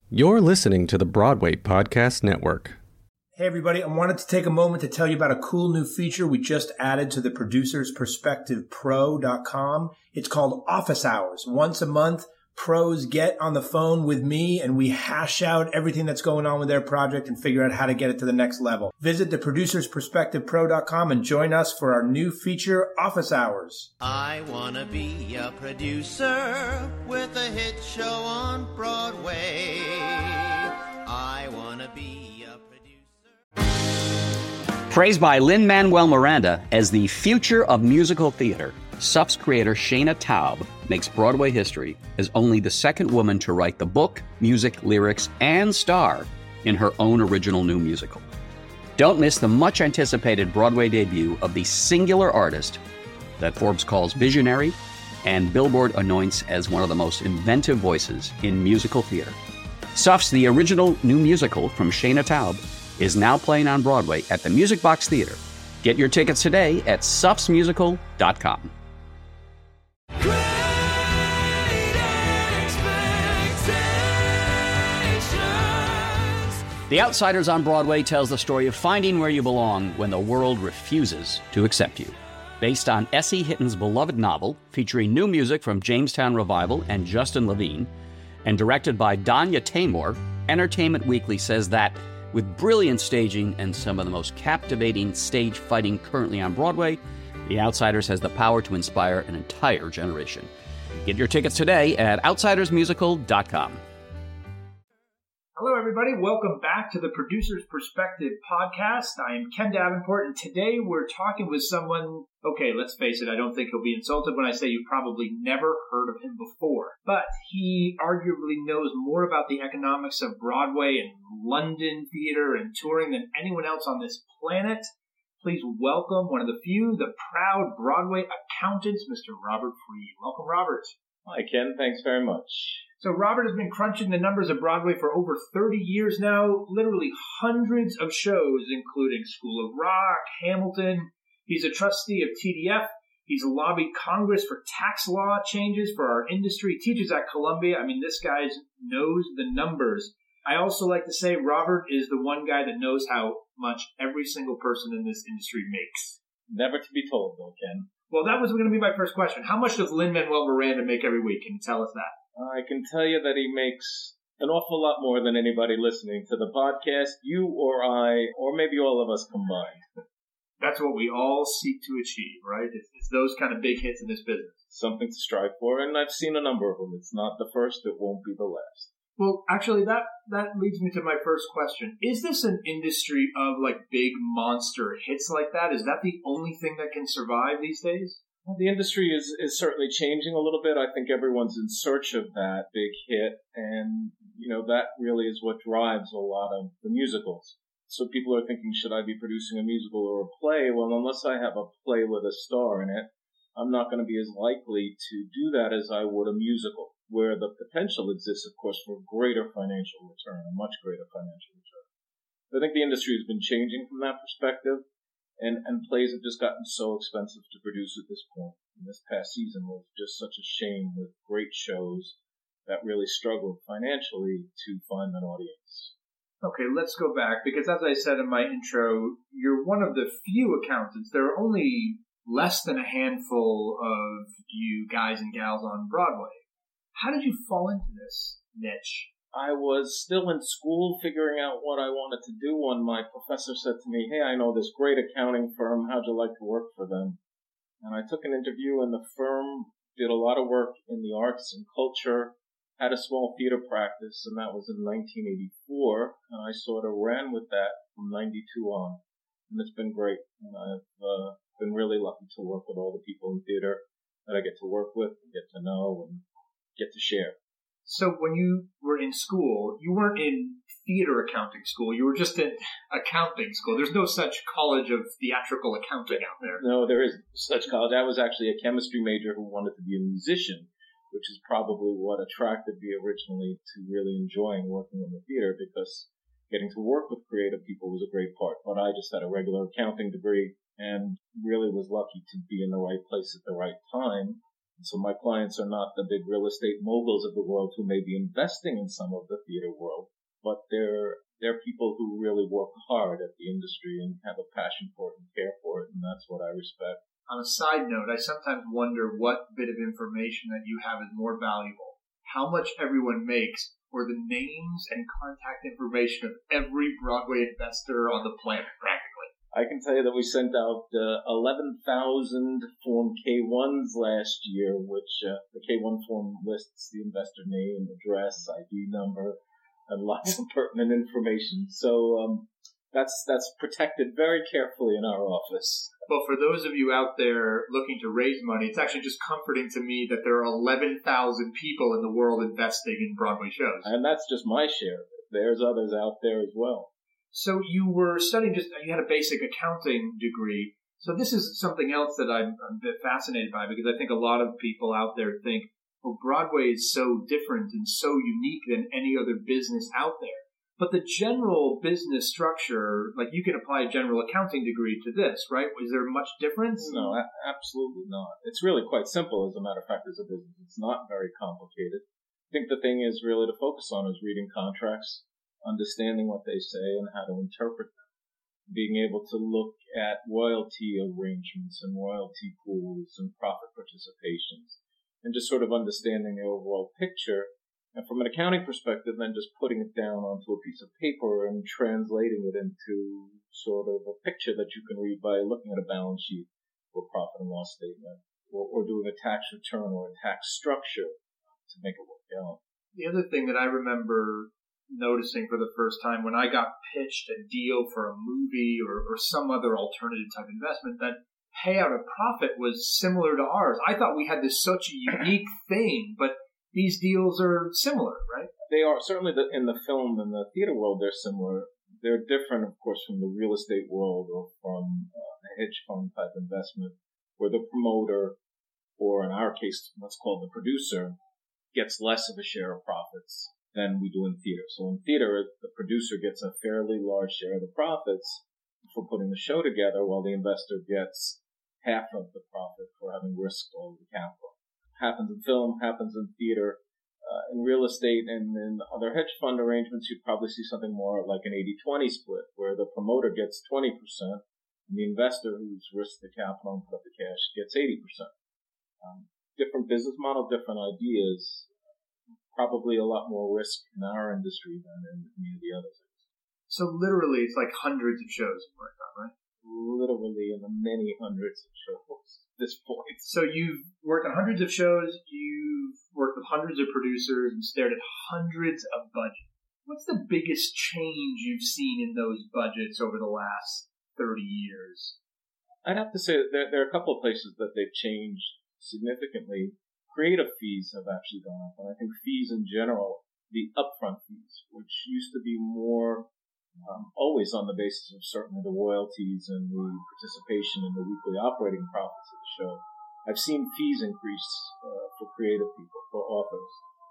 You're listening to the Broadway Podcast Network. Hey everybody, I wanted to take a moment to tell you about a cool new feature we just added to the producersperspectivepro.com. It's called Office Hours. Once a month, pros get on the phone with me and we hash out everything that's going on with their project and figure out how to get it to the next level. Visit the producersperspectivepro.com and join us for our new feature, Office Hours. I wanna be a producer with a hit show on Broadway. I wanna be a producer. Praised by Lin-Manuel Miranda as the future of musical theater, SUF's creator Shana Taub makes Broadway history as only the second woman to write the book, music, lyrics, and star in her own original new musical. Don't miss the much-anticipated Broadway debut of the singular artist that Forbes calls visionary and Billboard anoints as one of the most inventive voices in musical theater. SUF's The Original New Musical from Shana Taub is now playing on Broadway at the Music Box Theater. Get your tickets today at sufsmusical.com. The Outsiders on Broadway tells the story of finding where you belong when the world refuses to accept you. Based on S.E. Hitton's beloved novel, featuring new music from Jamestown Revival and Justin Levine, and directed by Danya Taymor, Entertainment Weekly says that, with brilliant staging and some of the most captivating stage fighting currently on Broadway, The Outsiders has the power to inspire an entire generation. Get your tickets today at outsidersmusical.com. Hello, everybody. Welcome back to the Producer's Perspective podcast. I am Ken Davenport, and today we're talking with someone, okay, let's face it, I don't think he'll be insulted when I say you've probably never heard of him before, but he arguably knows more about the economics of Broadway and London theater and touring than anyone else on this planet. Please welcome one of the few, the proud Broadway accountants, Mr. Robert Freed. Welcome, Robert. Hi, Ken. Thanks very much. So Robert has been crunching the numbers of Broadway for over 30 years now, literally hundreds of shows, including School of Rock, Hamilton. He's a trustee of TDF. He's lobbied Congress for tax law changes for our industry. He teaches at Columbia. I mean, this guy knows the numbers. I also like to say Robert is the one guy that knows how much every single person in this industry makes. Never to be told, though, Ken. Well, that was going to be my first question. How much does Lin-Manuel Miranda make every week? Can you tell us that? I can tell you that he makes an awful lot more than anybody listening to the podcast, you or I, or maybe all of us combined. That's what we all seek to achieve, right? It's those kind of big hits in this business. Something to strive for, and I've seen a number of them. It's not the first, it won't be the last. Well, actually, that leads me to my first question. Is this an industry of, like, big monster hits like that? Is that the only thing that can survive these days? Well, the industry is certainly changing a little bit. I think everyone's in search of that big hit, and, that really is what drives a lot of the musicals. So people are thinking, should I be producing a musical or a play? Well, unless I have a play with a star in it, I'm not going to be as likely to do that as I would a musical, where the potential exists, of course, for greater financial return, a much greater financial return. I think the industry has been changing from that perspective, and plays have just gotten so expensive to produce at this point. And this past season was just such a shame, with great shows that really struggled financially to find an audience. Okay, let's go back, because as I said in my intro, you're one of the few accountants. There are only less than a handful of you guys and gals on Broadway. How did you fall into this niche? I was still in school figuring out what I wanted to do when my professor said to me, hey, I know this great accounting firm. How'd you like to work for them? And I took an interview, and the firm did a lot of work in the arts and culture, had a small theater practice, and that was in 1984. And I sort of ran with that from 92 on. And it's been great. And I've been really lucky to work with all the people in theater that I get to work with, get to know, and get to share. So when you were in school, you weren't in theater accounting school. You were just in accounting school. There's no such college of theatrical accounting out there. No, there isn't such college. I was actually a chemistry major who wanted to be a musician, which is probably what attracted me originally to really enjoying working in the theater, because getting to work with creative people was a great part. But I just had a regular accounting degree and really was lucky to be in the right place at the right time. So my clients are not the big real estate moguls of the world who may be investing in some of the theater world, but they're people who really work hard at the industry and have a passion for it and care for it, and that's what I respect. On a side note, I sometimes wonder what bit of information that you have is more valuable. How much everyone makes, or the names and contact information of every Broadway investor on the planet, practically. I can tell you that we sent out 11,000 Form K-1s last year, which the K-1 form lists the investor name, address, ID number, and lots of pertinent information. So that's protected very carefully in our office. Well, for those of you out there looking to raise money, it's actually just comforting to me that there are 11,000 people in the world investing in Broadway shows. And that's just my share. There's others out there as well. So you were studying you had a basic accounting degree. So this is something else that I'm a bit fascinated by, because I think a lot of people out there think, well, Broadway is so different and so unique than any other business out there. But the general business structure, like you can apply a general accounting degree to this, right? Is there much difference? No, absolutely not. It's really quite simple, as a matter of fact, as a business. It's not very complicated. I think the thing is really to focus on is reading contracts, understanding what they say and how to interpret them, being able to look at royalty arrangements and royalty pools and profit participations, and just sort of understanding the overall picture. And from an accounting perspective, then just putting it down onto a piece of paper and translating it into sort of a picture that you can read by looking at a balance sheet or profit and loss statement, or doing a tax return or a tax structure to make it work out. The other thing that I remember noticing for the first time when I got pitched a deal for a movie or some other alternative type investment, that payout of profit was similar to ours. I thought we had this such a unique thing, but these deals are similar, right? They are. Certainly in the film and the theater world, they're similar. They're different, of course, from the real estate world or from a hedge fund type investment, where the promoter, or in our case, let's call it the producer, gets less of a share of profits than we do in theater. So in theater, the producer gets a fairly large share of the profits for putting the show together, while the investor gets half of the profit for having risked all of the capital. Happens in film, happens in theater. In real estate and in other hedge fund arrangements, you'd probably see something more like an 80-20 split, where the promoter gets 20% and the investor who's risked the capital and put up the cash gets 80%. Different business model, different ideas, probably a lot more risk in our industry than in any of the other things. So literally, it's like hundreds of shows you've worked on, right? Literally in the many hundreds of shows at this point. So you've worked on hundreds of shows, you've worked with hundreds of producers and stared at hundreds of budgets. What's the biggest change you've seen in those budgets over the last 30 years? I'd have to say that there are a couple of places that they've changed significantly. Creative fees have actually gone up, and I think fees in general, the upfront fees, which used to be more always on the basis of certainly the royalties and the participation in the weekly operating profits of the show. I've seen fees increase for creative people, for authors,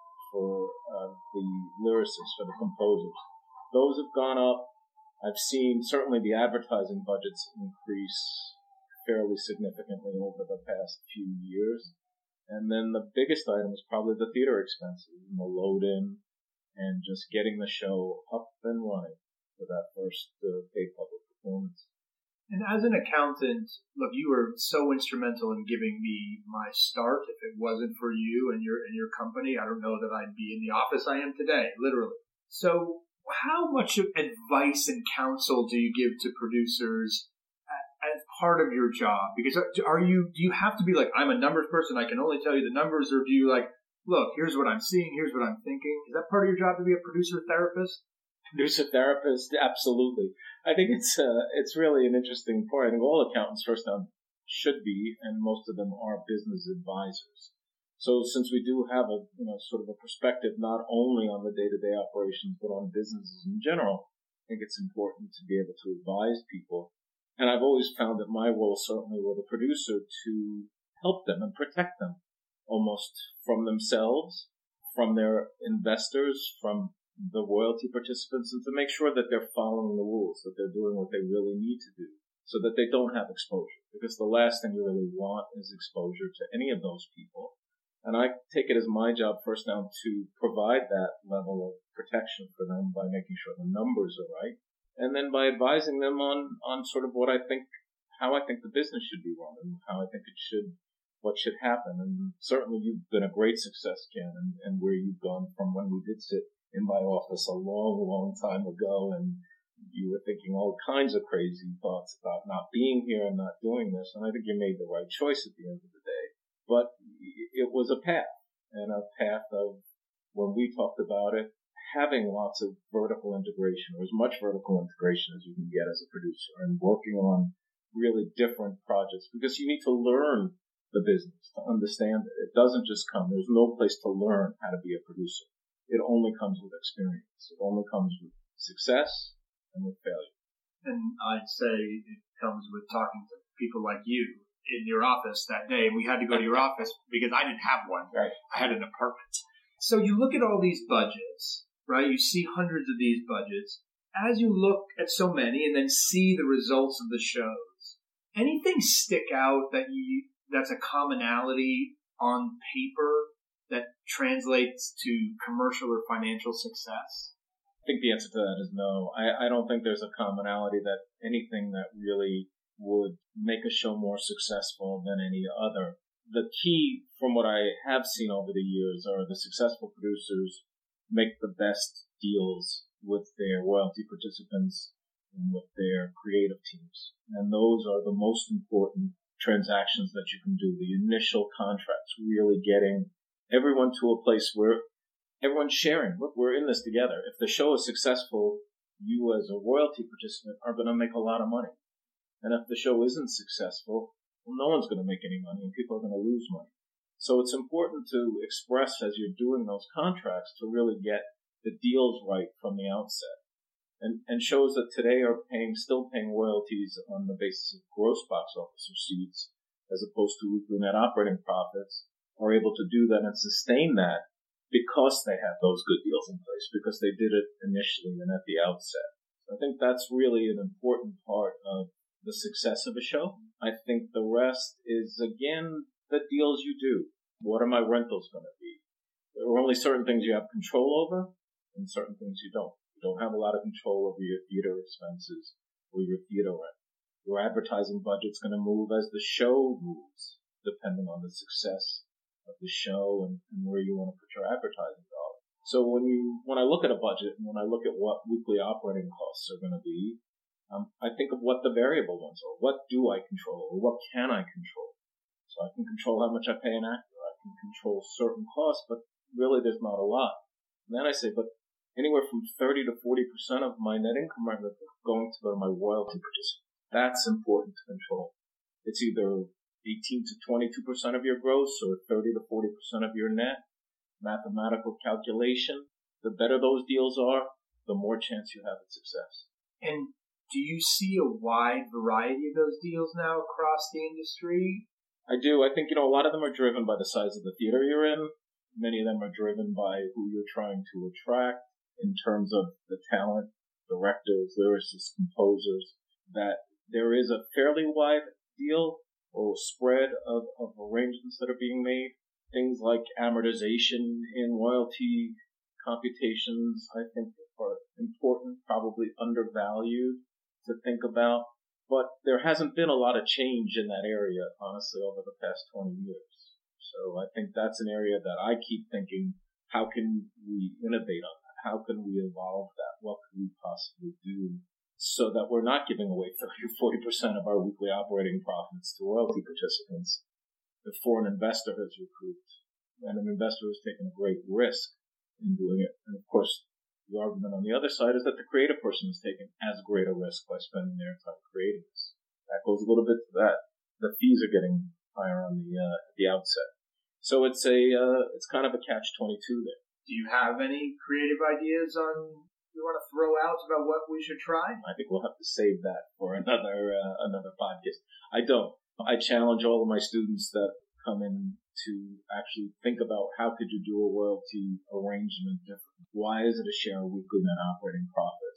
for the lyricists, for the composers. Those have gone up. I've seen certainly the advertising budgets increase fairly significantly over the past few years. And then the biggest item is probably the theater expenses and the load-in and just getting the show up and running for that first paid public performance. And as an accountant, look, you were so instrumental in giving me my start. If it wasn't for you and your company, I don't know that I'd be in the office I am today, literally. So how much advice and counsel do you give to producers as part of your job? Because do you have to be like, I'm a numbers person, I can only tell you the numbers, or do you like, look, here's what I'm seeing, here's what I'm thinking? Is that part of your job to be a producer therapist? Producer therapist, absolutely. I think it's really an interesting point. I think all accountants, first down, should be, and most of them are business advisors. So since we do have a sort of a perspective not only on the day-to-day operations but on businesses in general, I think it's important to be able to advise people. And I've always found that my role, certainly with a producer, to help them and protect them, almost from themselves, from their investors, from the royalty participants, and to make sure that they're following the rules, that they're doing what they really need to do so that they don't have exposure. Because the last thing you really want is exposure to any of those people. And I take it as my job first now to provide that level of protection for them by making sure the numbers are right. And then by advising them on sort of how I think the business should be run and how I think what should happen. And certainly you've been a great success, Ken, and where you've gone from when we did sit in my office a long, long time ago and you were thinking all kinds of crazy thoughts about not being here and not doing this. And I think you made the right choice at the end of the day. But it was a path of, when we talked about it, having lots of vertical integration, or as much vertical integration as you can get as a producer, and working on really different projects, because you need to learn the business to understand it. It doesn't just come. There's no place to learn how to be a producer. It only comes with experience. It only comes with success and with failure. And I'd say it comes with talking to people like you in your office that day. And we had to go to your office because I didn't have one. Right. I had an apartment. So you look at all these budgets, right? You see hundreds of these budgets. As you look at so many and then see the results of the shows, anything stick out that's a commonality on paper that translates to commercial or financial success? I think the answer to that is no. I don't think there's a commonality that anything that really would make a show more successful than any other. The key, from what I have seen over the years, are the successful producers make the best deals with their royalty participants and with their creative teams. And those are the most important transactions that you can do. The initial contracts, really getting everyone to a place where everyone's sharing. Look, we're in this together. If the show is successful, you as a royalty participant are going to make a lot of money. And if the show isn't successful, well, no one's going to make any money and people are going to lose money. So it's important to express as you're doing those contracts to really get the deals right from the outset. And shows that today are still paying royalties on the basis of gross box office receipts as opposed to weekly net operating profits are able to do that and sustain that because they have those good deals in place, because they did it initially and at the outset. So I think that's really an important part of the success of a show. I think the rest is, again, the deals you do. What are my rentals going to be? There are only certain things you have control over and certain things you don't. You don't have a lot of control over your theater expenses or your theater rent. Your advertising budget's going to move as the show moves, depending on the success of the show and where you want to put your advertising dollars. So when I look at a budget and when I look at what weekly operating costs are going to be, I think of what the variable ones are. What do I control, or what can I control? So I can control how much I pay an actor. I can control certain costs, but really there's not a lot. And then I say, but anywhere from 30 to 40% of my net income are going to go to my royalty participants. That's important to control. It's either 18 to 22% of your gross or 30 to 40% of your net. Mathematical calculation. The better those deals are, the more chance you have at success. And do you see a wide variety of those deals now across the industry? I do. I think, a lot of them are driven by the size of the theater you're in. Many of them are driven by who you're trying to attract in terms of the talent, directors, lyricists, composers, that there is a fairly wide deal or spread of arrangements that are being made. Things like amortization in royalty computations, I think, are important, probably undervalued to think about. But there hasn't been a lot of change in that area, honestly, over the past 20 years. So I think that's an area that I keep thinking, how can we innovate on that? How can we evolve that? What can we possibly do so that we're not giving away 30 or 40% of our weekly operating profits to royalty participants before an investor has recouped, and an investor has taken a great risk in doing it. And of course, the argument on the other side is that the creative person is taking as great a risk by spending their time creating this. That goes a little bit to that. The fees are getting higher on the outset. So it's kind of a catch-22 there. Do you have any creative ideas you want to throw out about what we should try? I think we'll have to save that for another podcast. I don't. I challenge all of my students that come in to actually think about how could you do a royalty arrangement differently. Why is it a share of weekly net operating profits?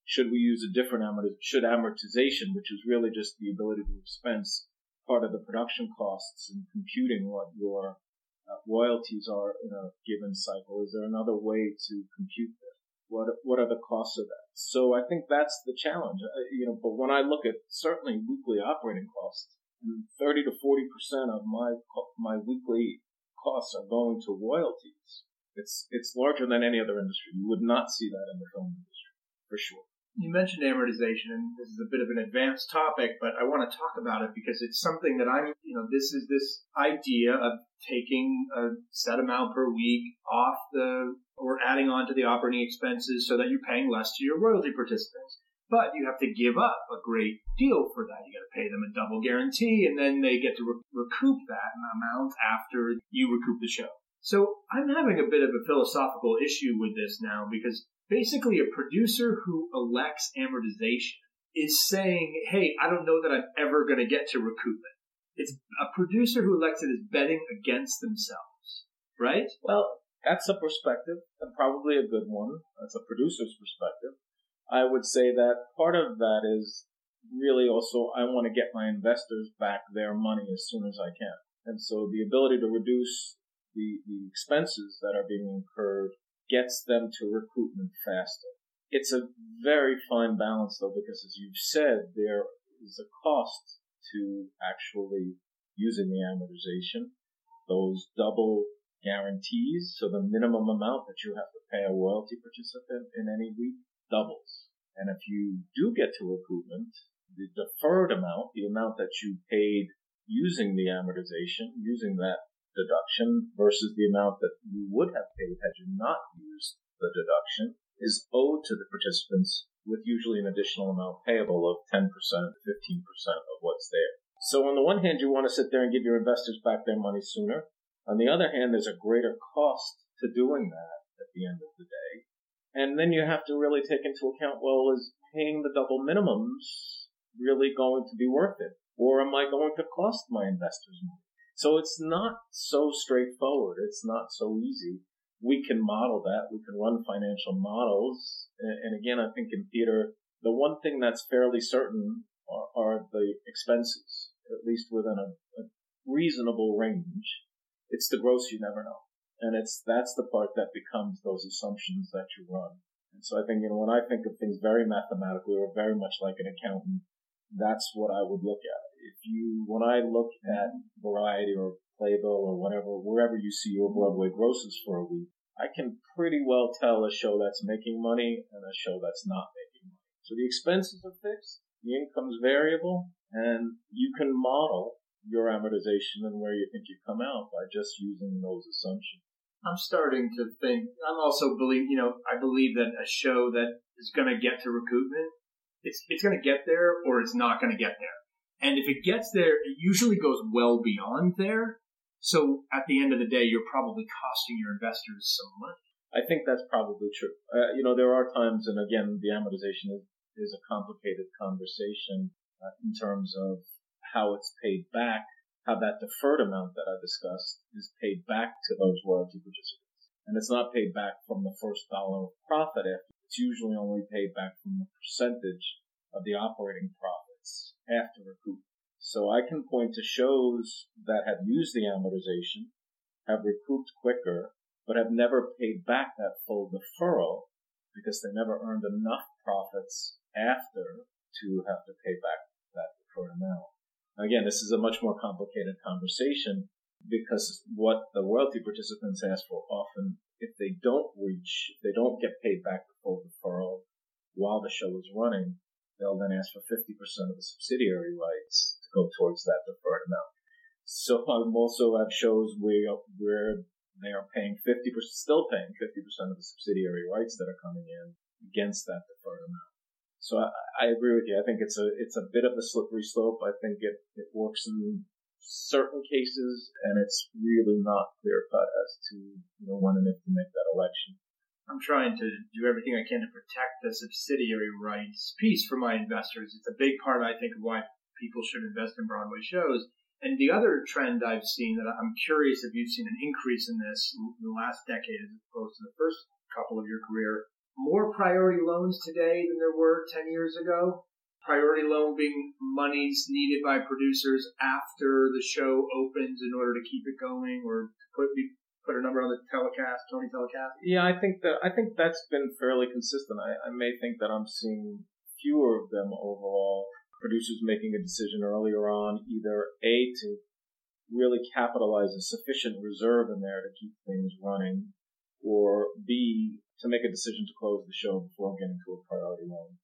Should we use a different amortization, which is really just the ability to expense part of the production costs and computing what your royalties are in a given cycle? Is there another way to compute that? What are the costs of that? So I think that's the challenge. But when I look at certainly weekly operating costs, 30 to 40% of my weekly costs are going to royalties. It's larger than any other industry. You would not see that in the film industry, for sure. You mentioned amortization, and this is a bit of an advanced topic, but I want to talk about it because it's something that this is this idea of taking a set amount per week off or adding on to the operating expenses so that you're paying less to your royalty participants. But you have to give up a great deal for that. You got to pay them a double guarantee, and then they get to recoup that amount after you recoup the show. So I'm having a bit of a philosophical issue with this now because basically a producer who elects amortization is saying, hey, I don't know that I'm ever going to get to recoup it. It's a producer who elects it is betting against themselves, right? Well, that's a perspective, and probably a good one. That's a producer's perspective. I would say that part of that is really also I want to get my investors back their money as soon as I can. And so the ability to reduce the expenses that are being incurred gets them to recoupment faster. It's a very fine balance, though, because as you've said, there is a cost to actually using the amortization. Those double guarantees, so the minimum amount that you have to pay a royalty participant in any week doubles. And if you do get to recoupment, the deferred amount, the amount that you paid using the amortization, using that deduction versus the amount that you would have paid had you not used the deduction, is owed to the participants with usually an additional amount payable of 10%, 15% of what's there. So on the one hand, you want to sit there and give your investors back their money sooner. On the other hand, there's a greater cost to doing that at the end of the day. And then you have to really take into account, well, is paying the double minimums really going to be worth it? Or am I going to cost my investors money? So it's not so straightforward. It's not so easy. We can model that. We can run financial models. And again, I think in theater, the one thing that's fairly certain are the expenses, at least within a reasonable range. It's the gross you never know. And that's the part that becomes those assumptions that you run. And so I think, when I think of things very mathematically or very much like an accountant, that's what I would look at. When I look at Variety or Playbill or whatever, wherever you see your Broadway grosses for a week, I can pretty well tell a show that's making money and a show that's not making money. So the expenses are fixed, the income's variable, and you can model your amortization and where you think you come out by just using those assumptions. I'm starting to think, I believe that a show that is going to get to recoupment, it's going to get there or it's not going to get there. And if it gets there, it usually goes well beyond there. So at the end of the day, you're probably costing your investors some money. I think that's probably true. There are times, and again, the amortization is a complicated conversation in terms of how it's paid back, how that deferred amount that I discussed is paid back to those royalty participants. And it's not paid back from the first dollar of profit. It's usually only paid back from the percentage of the operating profits after recoup. So I can point to shows that have used the amortization, have recouped quicker, but have never paid back that full deferral because they never earned enough profits after to have to pay back that deferred amount. Again, this is a much more complicated conversation because what the royalty participants ask for often, if they don't get paid back the full deferral while the show is running, they'll then ask for 50% of the subsidiary rights to go towards that deferred amount. So I also have shows where they are still paying 50% of the subsidiary rights that are coming in against that deferred amount. So I agree with you. I think it's a bit of a slippery slope. I think it works in certain cases, and it's really not clear cut as to when and if to make that election. I'm trying to do everything I can to protect the subsidiary rights piece for my investors. It's a big part, I think, of why people should invest in Broadway shows. And the other trend I've seen that I'm curious if you've seen an increase in this in the last decade as opposed to the first couple of your career more priority loans today than there were 10 years ago. Priority loan being monies needed by producers after the show opens in order to keep it going, or put a number on the telecast, Tony telecast. Yeah, I think that's been fairly consistent. I may think that I'm seeing fewer of them overall. Producers making a decision earlier on, either A, to really capitalize a sufficient reserve in there to keep things running, or B, to make a decision to close the show before getting to a priority loan.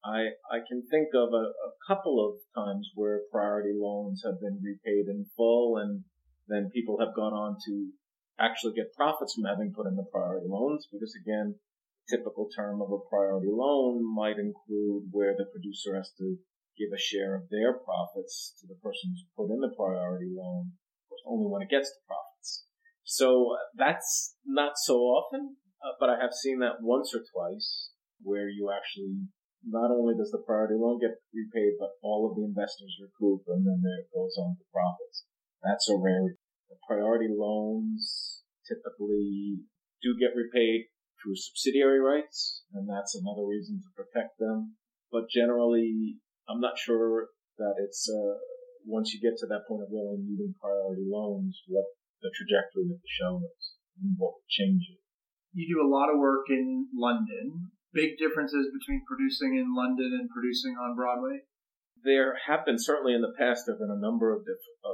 I can think of a couple of times where priority loans have been repaid in full, and then people have gone on to actually get profits from having put in the priority loans, because again, typical term of a priority loan might include where the producer has to give a share of their profits to the person who's put in the priority loan, of course, only when it gets to profits. So that's not so often, but I have seen that once or twice, where you actually, not only does the priority loan get repaid, but all of the investors recoup, and then there it goes on to profits. That's a rarity. The priority loans typically do get repaid through subsidiary rights, and that's another reason to protect them. But generally, I'm not sure that it's, once you get to that point of really needing priority loans, what the trajectory of the show is and what would change it. You do a lot of work in London. Big differences between producing in London and producing on Broadway? There have been, certainly in the past, there have been a number of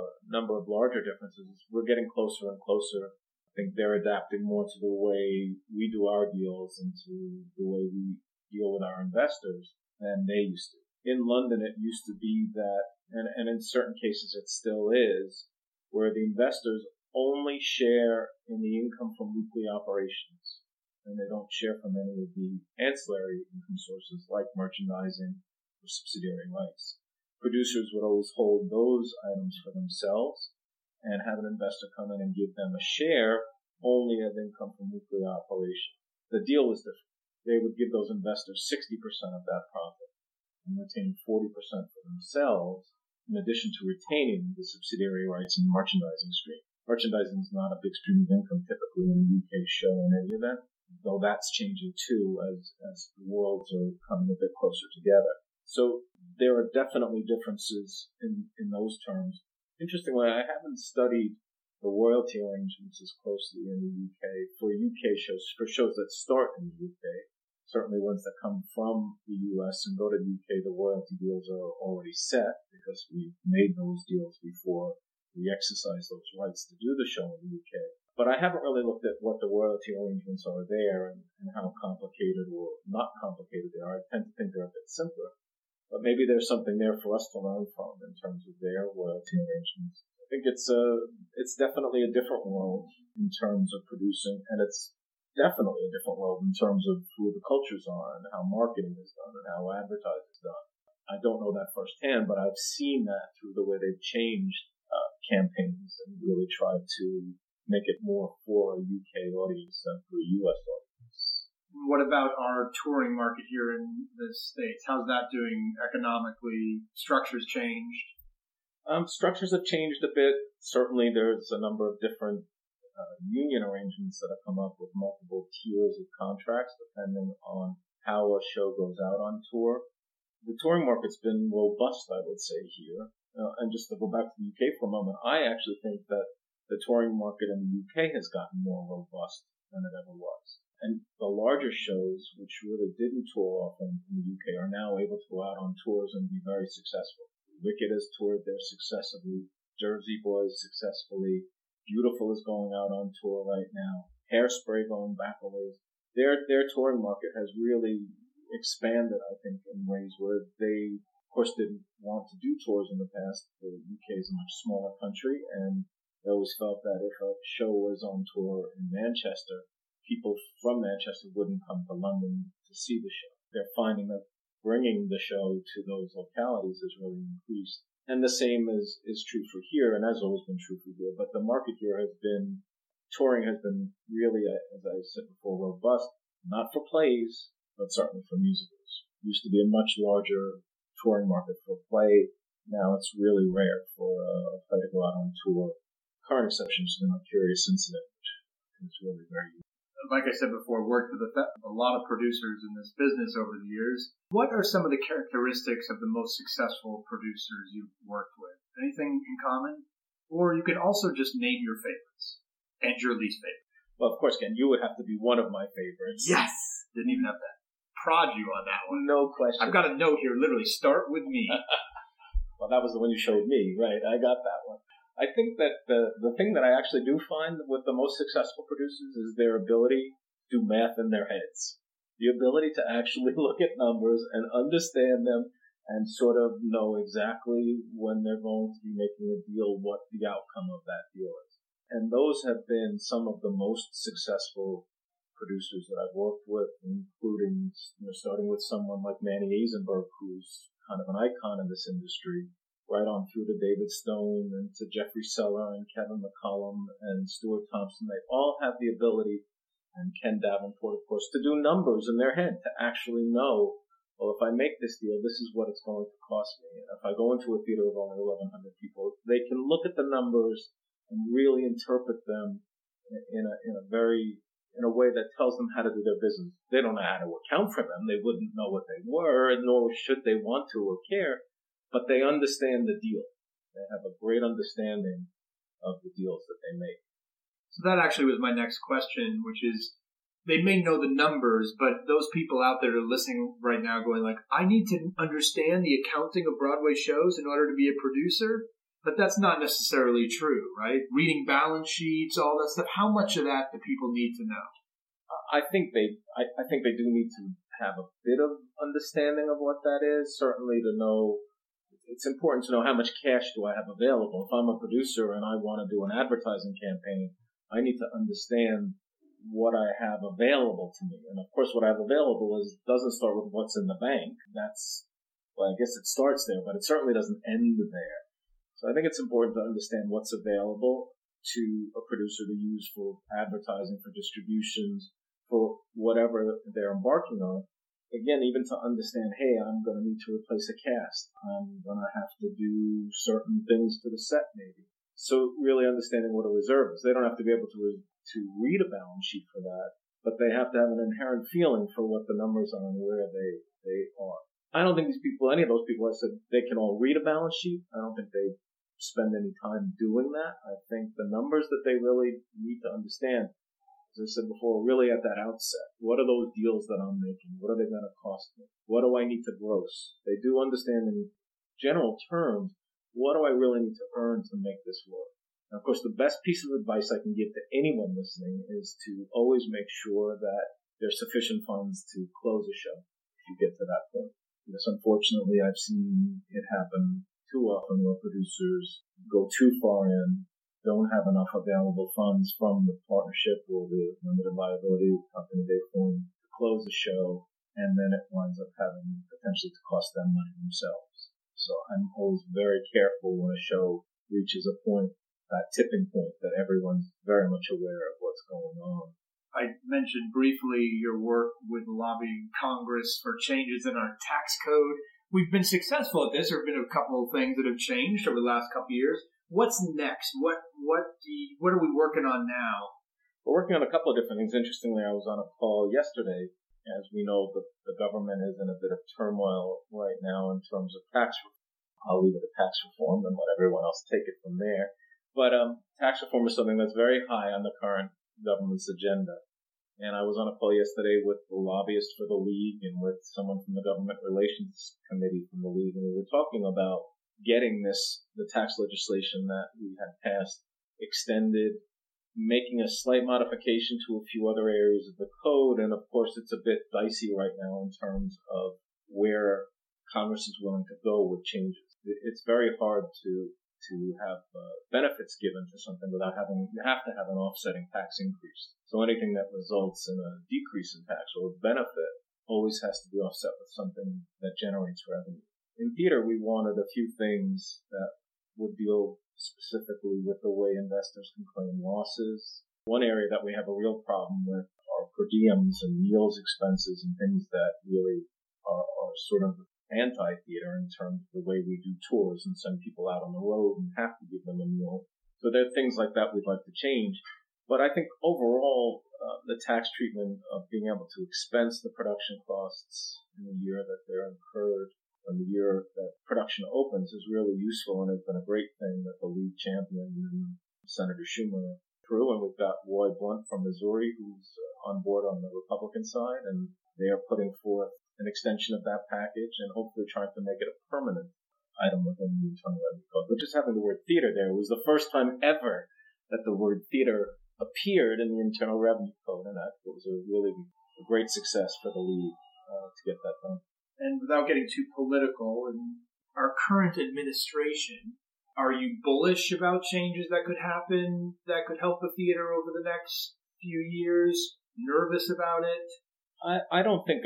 larger differences. We're getting closer and closer. I think they're adapting more to the way we do our deals and to the way we deal with our investors than they used to. In London, it used to be that, and in certain cases it still is, where the investors only share in the income from weekly operations, and they don't share from any of the ancillary income sources like merchandising or subsidiary rights. Producers would always hold those items for themselves and have an investor come in and give them a share only of income from weekly operations. The deal was different. They would give those investors 60% of that profit and retain 40% for themselves, in addition to retaining the subsidiary rights and the merchandising stream. Merchandising is not a big stream of income typically in a UK show in any event, though that's changing too as the worlds are coming a bit closer together. So there are definitely differences in those terms. Interestingly, I haven't studied the royalty arrangements as closely in the UK for UK shows, for shows that start in the UK. Certainly ones that come from the US and go to the UK, the royalty deals are already set because we've made those deals before we exercise those rights to do the show in the UK. But I haven't really looked at what the royalty arrangements are there and how complicated or not complicated they are. I tend to think they're a bit simpler. But maybe there's something there for us to learn from in terms of their royalty arrangements. I think it's definitely a different world in terms of producing, and it's definitely a different world in terms of who the cultures are and how marketing is done and how advertising is done. I don't know that firsthand, but I've seen that through the way they've changed campaigns and really tried to make it more for a UK audience than for a US audience. What about our touring market here in the States? How's that doing economically? Structures changed? Structures have changed a bit. Certainly there's a number of different union arrangements that have come up with multiple tiers of contracts depending on how a show goes out on tour. The touring market's been robust, I would say, here. And just to go back to the UK for a moment, I actually think that the touring market in the UK has gotten more robust than it ever was. And the larger shows, which really didn't tour often in the UK, are now able to go out on tours and be very successful. Wicked has toured there successfully. Jersey Boys successfully. Beautiful is going out on tour right now. Hairspray going back a ways. Their touring market has really expanded, I think, in ways where they, of course, didn't want to do tours in the past. The UK is a much smaller country, and they always felt that if a show was on tour in Manchester, people from Manchester wouldn't come to London to see the show. They're finding that bringing the show to those localities has really increased. And the same is true for here, and has always been true for here. But the market here touring has been really, as I said before, robust, not for plays, but certainly for musicals. It used to be a much larger touring market for a play. Now it's really rare for a play to go out on tour. Current exception is the Curious Incident, which is really very unique. like I said before, worked with a lot of producers in this business over the years. What are some of the characteristics of the most successful producers you've worked with? Anything in common? Or you can also just name your favorites and your least favorite. Well, of course, Ken, you would have to be one of my favorites. Yes! Didn't even have to prod you on that one. No question. I've got a note here, literally, start with me. Well, that was the one you showed me, right? I got that one. I think that the thing that I actually do find with the most successful producers is their ability to do math in their heads. The ability to actually look at numbers and understand them and sort of know exactly when they're going to be making a deal, what the outcome of that deal is. And those have been some of the most successful producers that I've worked with, including, starting with someone like Manny Eisenberg, who's kind of an icon in this industry, right on through to David Stone and to Jeffrey Seller and Kevin McCollum and Stuart Thompson. They all have the ability, and Ken Davenport, of course, to do numbers in their head, to actually know, well, if I make this deal, this is what it's going to cost me. And if I go into a theater of only 1,100 people, they can look at the numbers and really interpret them in a way that tells them how to do their business. They don't know how to account for them. They wouldn't know what they were, nor should they want to or care. But they understand the deal. They have a great understanding of the deals that they make. So that actually was my next question, which is, they may know the numbers, but those people out there are listening right now going like, I need to understand the accounting of Broadway shows in order to be a producer. But that's not necessarily true, right? Reading balance sheets, all that stuff. How much of that do people need to know? I think they do need to have a bit of understanding of what that is. Certainly to know, it's important to know how much cash do I have available. If I'm a producer and I want to do an advertising campaign, I need to understand what I have available to me. And of course, what I have available doesn't start with what's in the bank. I guess it starts there, but it certainly doesn't end there. So I think it's important to understand what's available to a producer to use for advertising, for distributions, for whatever they're embarking on. Again, even to understand, hey, I'm going to need to replace a cast. I'm going to have to do certain things to the set, maybe. So really understanding what a reserve is. They don't have to be able to read a balance sheet for that, but they have to have an inherent feeling for what the numbers are and where they are. I don't think any of those people, I said, they can all read a balance sheet. I don't think they spend any time doing that. I think the numbers that they really need to understand, as I said before, really at that outset, what are those deals that I'm making? What are they going to cost me? What do I need to gross? They do understand in general terms, what do I really need to earn to make this work? And of course, the best piece of advice I can give to anyone listening is to always make sure that there's sufficient funds to close a show if you get to that point. Because unfortunately, I've seen it happen too often where producers go too far in, don't have enough available funds from the partnership or the limited liability company they formed to close the show, and then it winds up having potentially to cost them money themselves. So I'm always very careful when a show reaches a point, that tipping point, that everyone's very much aware of what's going on. I mentioned briefly your work with lobbying Congress for changes in our tax code. We've been successful at this. There have been a couple of things that have changed over the last couple of years. What's next? What are we working on now? We're working on a couple of different things. Interestingly, I was on a call yesterday. As we know, the government is in a bit of turmoil right now in terms of tax reform. I'll leave it at tax reform and let everyone else take it from there. But tax reform is something that's very high on the current government's agenda. And I was on a call yesterday with the lobbyist for the league and with someone from the government relations committee from the league. And we were talking about getting the tax legislation that we had passed extended, making a slight modification to a few other areas of the code. And of course, it's a bit dicey right now in terms of where Congress is willing to go with changes. It's very hard to have benefits given to something without you have to have an offsetting tax increase. So anything that results in a decrease in tax or a benefit always has to be offset with something that generates revenue. In theater, we wanted a few things that would deal specifically with the way investors can claim losses. One area that we have a real problem with are per diems and meals expenses and things that really are sort of anti-theater in terms of the way we do tours and send people out on the road and have to give them a meal. So there are things like that we'd like to change. But I think overall, the tax treatment of being able to expense the production costs in the year that they're incurred and the year that production opens is really useful, and it's been a great thing that the league champion, Senator Schumer, through, and we've got Roy Blunt from Missouri who's on board on the Republican side, and they are putting forth an extension of that package and hopefully trying to make it a permanent item within the Internal Revenue Code. But just having the word theater there was the first time ever that the word theater appeared in the Internal Revenue Code, and that was a really great success for the league to get that done. And without getting too political, in our current administration, are you bullish about changes that could happen that could help the theater over the next few years? Nervous about it? I don't think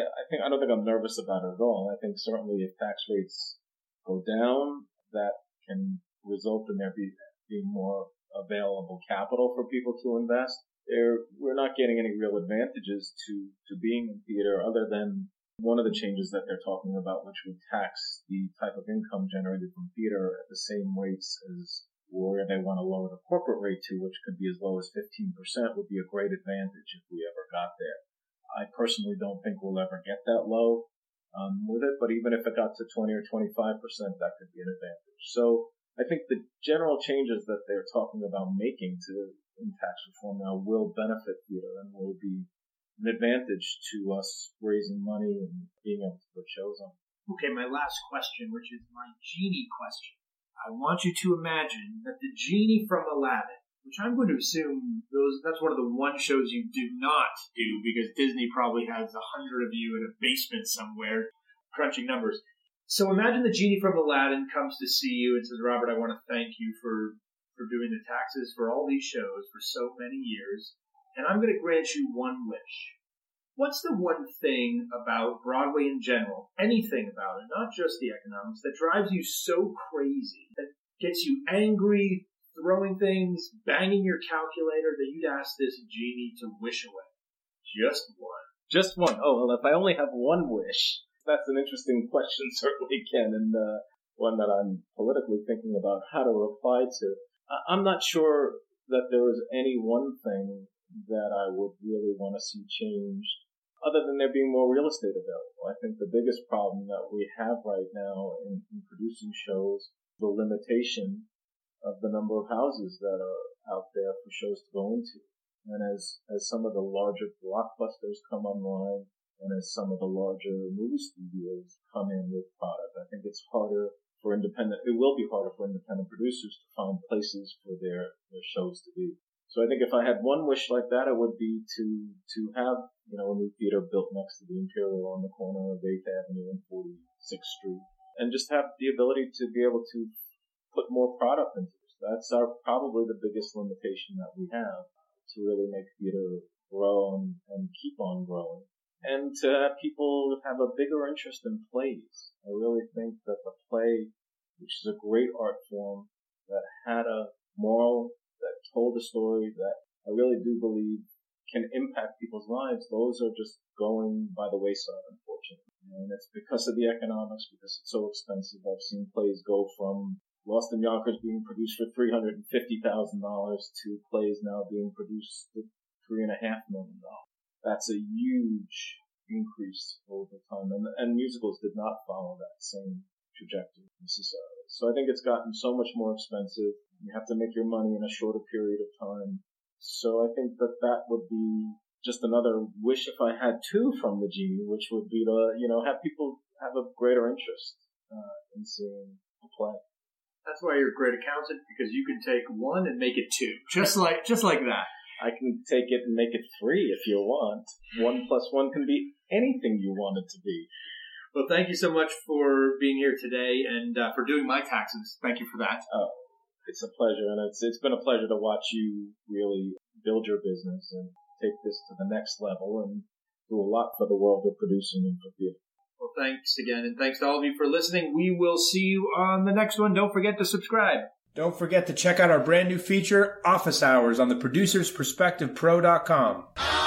I'm nervous about it at all. I think certainly if tax rates go down, that can result in there being more available capital for people to invest. We're not getting any real advantages to being in theater other than one of the changes that they're talking about, which would tax the type of income generated from theater at the same rates as where they want to lower the corporate rate to, which could be as low as 15%, would be a great advantage if we ever got there. I personally don't think we'll ever get that low with it, but even if it got to 20 or 25%, that could be an advantage. So I think the general changes that they're talking about making in tax reform now will benefit theater and will be an advantage to us raising money and being able to put shows on. Okay, my last question, which is my genie question. I want you to imagine that the genie from Aladdin, which I'm going to assume that's one of the one shows you do not do because Disney probably has 100 of you in a basement somewhere crunching numbers. So imagine the genie from Aladdin comes to see you and says, Robert, I want to thank you for doing the taxes for all these shows for so many years, and I'm going to grant you one wish. What's the one thing about Broadway in general, anything about it, not just the economics, that drives you so crazy, that gets you angry, throwing things, banging your calculator, that you'd ask this genie to wish away? Just one. Just one. Oh, well, if I only have one wish. That's an interesting question, certainly, Ken, and one that I'm politically thinking about how to reply to. I'm not sure that there is any one thing that I would really want to see changed, other than there being more real estate available. I think the biggest problem that we have right now in producing shows, the limitation of the number of houses that are out there for shows to go into. And as some of the larger blockbusters come online, and as some of the larger movie studios come in with product, I think it will be harder for independent producers to find places for their shows to be. So I think if I had one wish like that, it would be to have, a new theater built next to the Imperial on the corner of 8th Avenue and 46th Street, and just have the ability to be able to put more product into this. That's probably the biggest limitation that we have to really make theater grow and keep on growing. And to have people have a bigger interest in plays. I really think that the play, which is a great art form, that had a moral, that told a story that I really do believe can impact people's lives, those are just going by the wayside, unfortunately. And it's because of the economics, because it's so expensive. I've seen plays go from Lost in Yonkers being produced for $350,000 to plays now being produced for $3.5 million. That's a huge increase over time, and musicals did not follow that same trajectory necessarily. So I think it's gotten so much more expensive. You have to make your money in a shorter period of time. So I think that would be just another wish if I had two from the genie, which would be to, have people have a greater interest in seeing a play. That's why you're a great accountant, because you can take one and make it two, just like that. I can take it and make it 3 if you want. 1 + 1 can be anything you want it to be. Well, thank you so much for being here today and for doing my taxes. Thank you for that. Oh, it's a pleasure, and it's been a pleasure to watch you really build your business and take this to the next level and do a lot for the world of producing and for theater. Well, thanks again, and thanks to all of you for listening. We will see you on the next one. Don't forget to subscribe. Don't forget to check out our brand new feature, Office Hours, on the producersperspectivepro.com.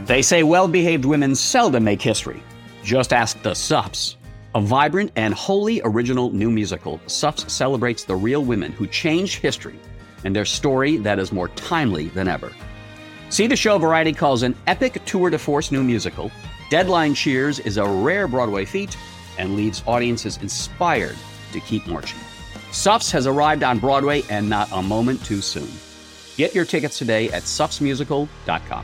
They say well-behaved women seldom make history. Just ask the Suffs. A vibrant and wholly original new musical, Suffs celebrates the real women who changed history and their story that is more timely than ever. See the show Variety calls an epic tour de force new musical. Deadline cheers is a rare Broadway feat and leaves audiences inspired to keep marching. Suffs has arrived on Broadway and not a moment too soon. Get your tickets today at suffsmusical.com.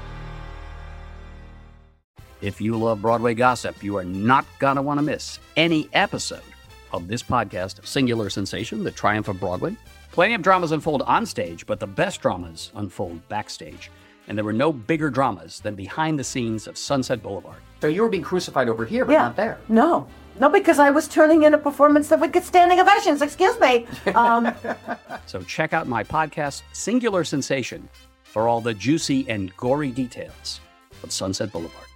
If you love Broadway gossip, you are not going to want to miss any episode of this podcast, Singular Sensation, The Triumph of Broadway. Plenty of dramas unfold on stage, but the best dramas unfold backstage. And there were no bigger dramas than behind the scenes of Sunset Boulevard. So you were being crucified over here, but not there. No, because I was turning in a performance that would get standing ovations. Excuse me. So check out my podcast, Singular Sensation, for all the juicy and gory details of Sunset Boulevard.